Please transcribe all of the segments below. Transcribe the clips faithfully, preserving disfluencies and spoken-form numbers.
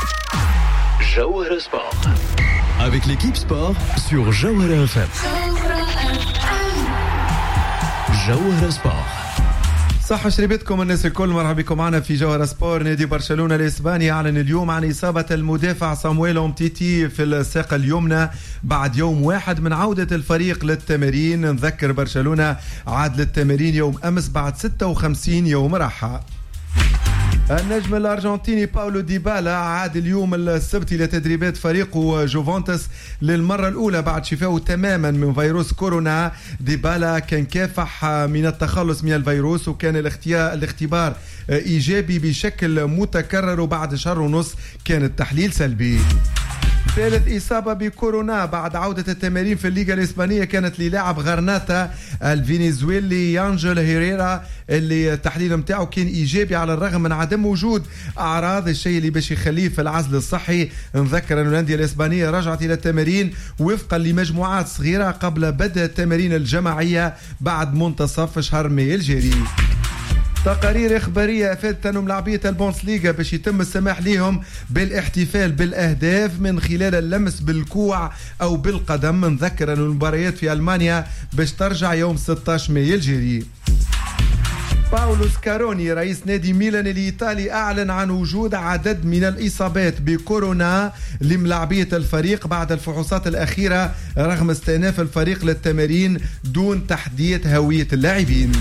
Jawhara Sport. Avec l'équipe sport sur Jawhara F M. Jawhara Sport. صح شريبتكم الناس الكل، مرحبا بكم معنا في جوهرة سبور. نادي برشلونة الإسباني أعلن اليوم عن إصابة المدافع صامويل أومتيتي في الساق اليمنى بعد يوم واحد من عودة الفريق للتمارين. نذكر برشلونة عاد للتمارين يوم أمس بعد ستة وخمسين يوم راحة. النجم الأرجنتيني باولو ديبالا عاد اليوم السبت إلى تدريبات فريقه جوفنتوس للمرة الأولى بعد شفائه تماما من فيروس كورونا. ديبالا كان كافح من التخلص من الفيروس، وكان الاختبار إيجابي بشكل متكرر، وبعد شهر ونص كان التحليل سلبي. ثالث إصابة بكورونا بعد عودة التمارين في الليغا الإسبانية كانت للاعب غرناطة الفنزويلي يانجل هيريرا، اللي التحليل متاعه كان إيجابي على الرغم من عدم وجود أعراض، الشيء اللي باش يخليه في العزل الصحي. نذكر أن الأندية الإسبانية رجعت إلى التمارين وفقا لمجموعات صغيرة قبل بدء التمارين الجماعية بعد منتصف شهر مايو الجاري. تقارير إخبارية أفادت أن ملاعبية البوندسليغا باش يتم السماح لهم بالاحتفال بالأهداف من خلال اللمس بالكوع أو بالقدم. نذكر أن المباريات في ألمانيا باش ترجع يوم ستة عشر مايو الجاري. باولو سكاروني رئيس نادي ميلان الإيطالي أعلن عن وجود عدد من الإصابات بكورونا لملاعبية الفريق بعد الفحوصات الأخيرة، رغم استئناف الفريق للتمارين دون تحديد هوية اللاعبين.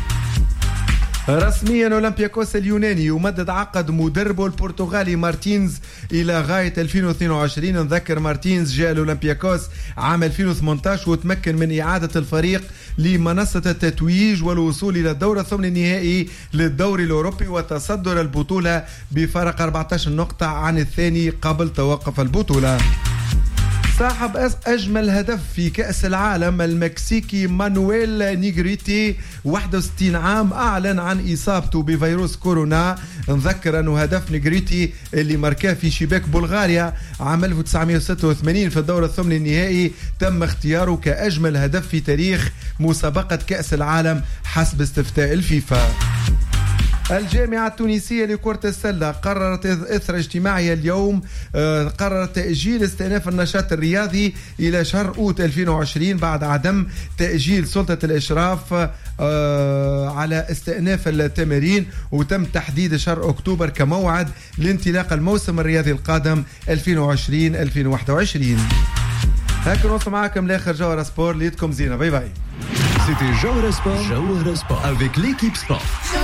رسميا أولمبياكوس اليوناني يمدد عقد مدربه البرتغالي مارتينز إلى غاية ألفين واثنين وعشرين. نذكر مارتينز جاء الأولمبياكوس عام ألفين وثمانية عشر وتمكن من إعادة الفريق لمنصة التتويج والوصول إلى الدور الثمن النهائي للدوري الأوروبي وتصدر البطولة بفارق أربعة عشر نقطة عن الثاني قبل توقف البطولة. صاحب أجمل هدف في كأس العالم المكسيكي مانويل نيغريتي واحد وستين عام أعلن عن إصابته بفيروس كورونا. نذكر أنه هدف نيغريتي اللي ماركاه في شباك بلغاريا عام ألف وتسعمائة وستة وثمانين في الدور الثمن النهائي تم اختياره كأجمل هدف في تاريخ مسابقة كأس العالم حسب استفتاء الفيفا. الجامعة التونسية لكرة السلة قررت إثر اجتماعها اليوم قررت تأجيل استئناف النشاط الرياضي إلى شهر أوت ألفين وعشرين بعد عدم تأجيل سلطة الإشراف على استئناف التمارين، وتم تحديد شهر أكتوبر كموعد لانطلاق الموسم الرياضي القادم ألفين وعشرين ألفين وواحد وعشرين. هكذا نوصل معكم لاخر جوهرة سبور. ليتكم زينة. باي باي. C'était Jawhara Sport. Jawhara Sport avec l'équipe sport.